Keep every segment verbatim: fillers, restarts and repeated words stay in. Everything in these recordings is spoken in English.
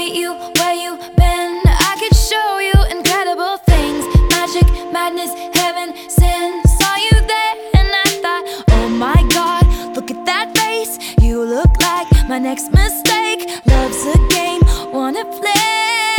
meet you where you been. I could show you incredible things. Magic, madness, heaven, sin. Saw you there and I thought, oh my God, look at that face. You look like my next mistake. Love's a game, wanna play.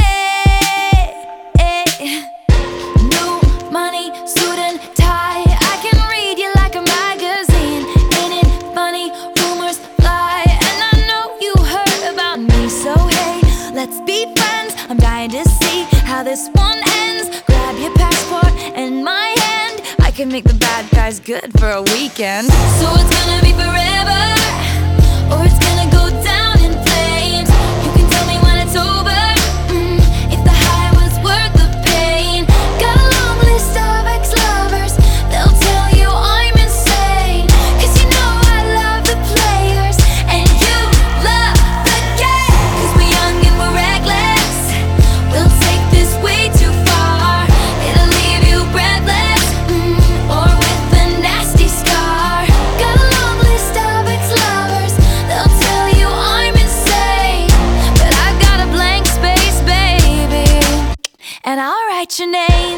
New money, suit and tie. I can read you like a magazine. Ain't it funny? Rumors fly, and I know you heard about me. So hey, let's be friends. I'm dying to see how this one ends. Grab your passport and my hand. I can make the bad guys good for a weekend. So it's gonna be forever, or it's gonna go down in flames. You can tell me when it's over, mm, if the high was worth the pain. Got a long list of ex-lovers, they'll tell you I'm insane. Cause you know I love the players, and you love the game. Cause we're young and we're reckless, we'll take this way too far. It'll leave you breathless, mm, or with a nasty scar. Got a long list of ex-lovers, they'll tell you I'm insane. But I've got a blank space, baby, and I'll write your name.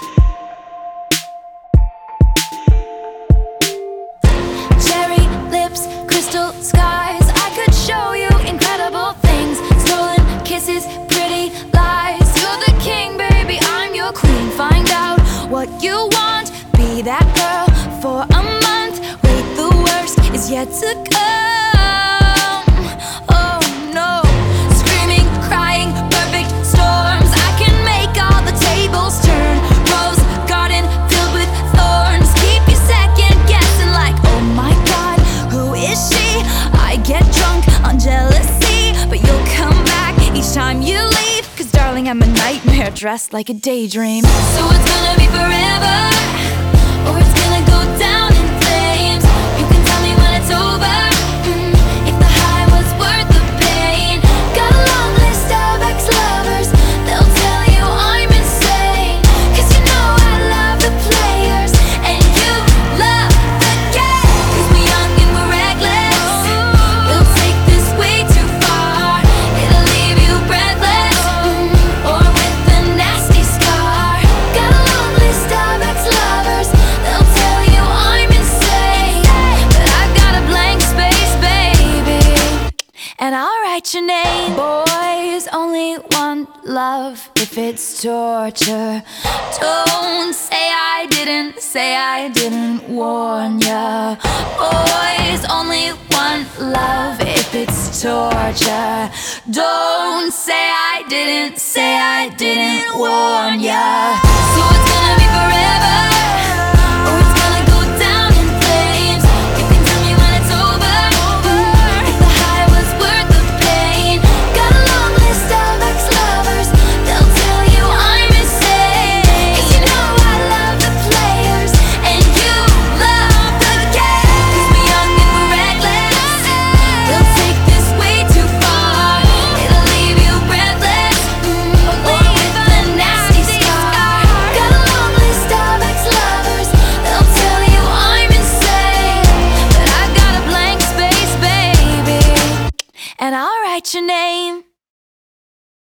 Cherry lips, crystal skies. I could show you incredible things. Stolen kisses, pretty lies. You're the king, baby, I'm your queen. Find out what you want, be that girl for a month. Wait, the worst is yet to come. Oh no, screaming, crying, perfect storms. I can make all the tables turn. Rose garden filled with thorns. Keep you second guessing like, oh my God, who is she? I get drunk on jealousy, but you'll come back each time you leave. Cause darling, I'm a nightmare dressed like a daydream. So it's gonna be forever, or it's gonna go down in flames. You can tell me when it's over, mm, if the high was worth the pain. Got a long list of ex-lovers, they'll tell you I'm insane. Cause you know I love the players, and you love the game. Cause we're young and we're reckless, we'll take this way too far. It'll leave you breathless, mm, or with a nasty scar. Got a long list of ex-lovers, they'll tell you I'm insane. But I've got a blank space, baby, and I'll write your name. Boys only want love if it's torture. Don't say I didn't, say I didn't warn ya. Boys only want love if it's torture. Don't say I didn't, say I didn't warn ya. So it's gonna be forever,